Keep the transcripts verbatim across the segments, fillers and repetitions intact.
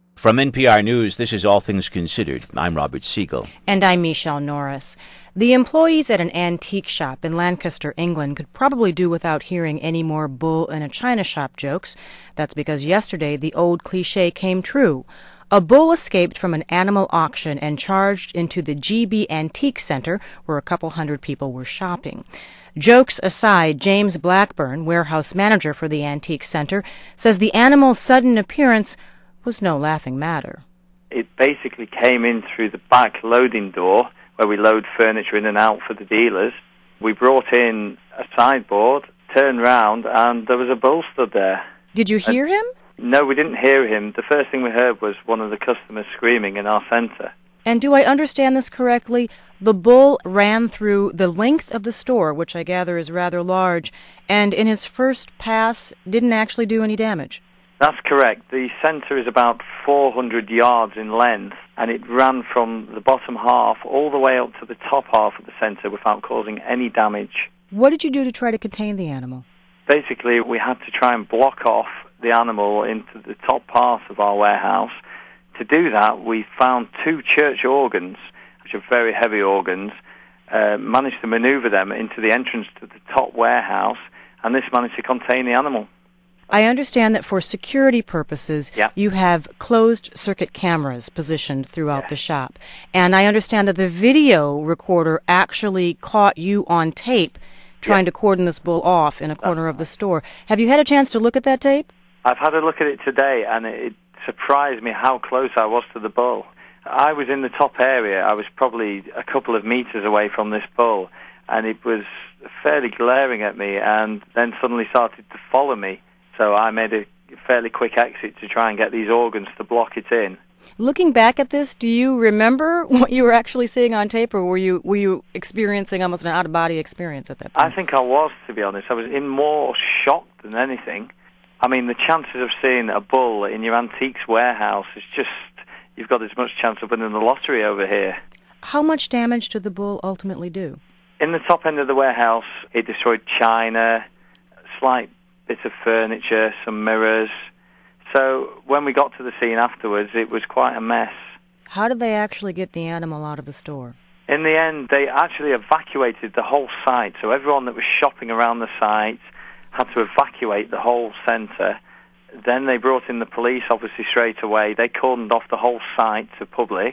From N P R News, this is All Things Considered. I'm Robert Siegel. And I'm Michelle Norris. The employees at an antique shop in Lancaster, England, could probably do without hearing any more bull in a china shop jokes. That's because yesterday the old cliche came true. A bull escaped from an animal auction and charged into the G B Antique Center, where a couple hundred people were shopping. Jokes aside, James Blackburn, warehouse manager for the Antique Center, says the animal's sudden appearance was no laughing matter. It basically came in through the back loading door, where we load furniture in and out for the dealers. We brought in a sideboard, turned round, and there was a bull stood there. Did you hear and, him? No, we didn't hear him. The first thing we heard was one of the customers screaming in our centre. And do I understand this correctly? The bull ran through the length of the store, which I gather is rather large, and in his first pass didn't actually do any damage. That's correct. The centre is about four hundred yards in length, and it ran from the bottom half all the way up to the top half of the centre without causing any damage. What did you do to try to contain the animal? Basically, we had to try and block off the animal into the top part of our warehouse. To do that, we found two church organs, which are very heavy organs, uh, managed to manoeuvre them into the entrance to the top warehouse, and this managed to contain the animal. I understand that for security purposes, yeah. you have closed-circuit cameras positioned throughout yeah. the shop. And I understand that the video recorder actually caught you on tape trying yeah. to cordon this bull off in a corner of the store. Have you had a chance to look at that tape? I've had a look at it today, and it surprised me how close I was to the bull. I was in the top area. I was probably a couple of meters away from this bull, and it was fairly glaring at me, and then suddenly started to follow me. So I made a fairly quick exit to try and get these organs to block it in. Looking back at this, do you remember what you were actually seeing on tape, or were you were you experiencing almost an out-of-body experience at that point? I think I was, to be honest. I was in more shock than anything. I mean, the chances of seeing a bull in your antiques warehouse is just, you've got as much chance of winning the lottery over here. How much damage did the bull ultimately do? In the top end of the warehouse, it destroyed china, slight bits of furniture, some mirrors. So when we got to the scene afterwards, it was quite a mess. How did they actually get the animal out of the store? In the end, they actually evacuated the whole site. So everyone that was shopping around the site had to evacuate the whole centre. Then they brought in the police, obviously, straight away. They cordoned off the whole site to public,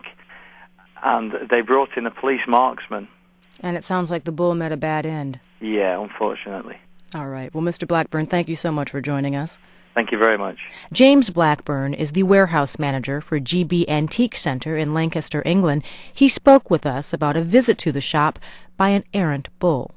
and they brought in a police marksman. And it sounds like the bull met a bad end. Yeah, unfortunately. All right. Well, Mister Blackburn, thank you so much for joining us. Thank you very much. James Blackburn is the warehouse manager for G B Antique Center in Lancaster, England. He spoke with us about a visit to the shop by an errant bull.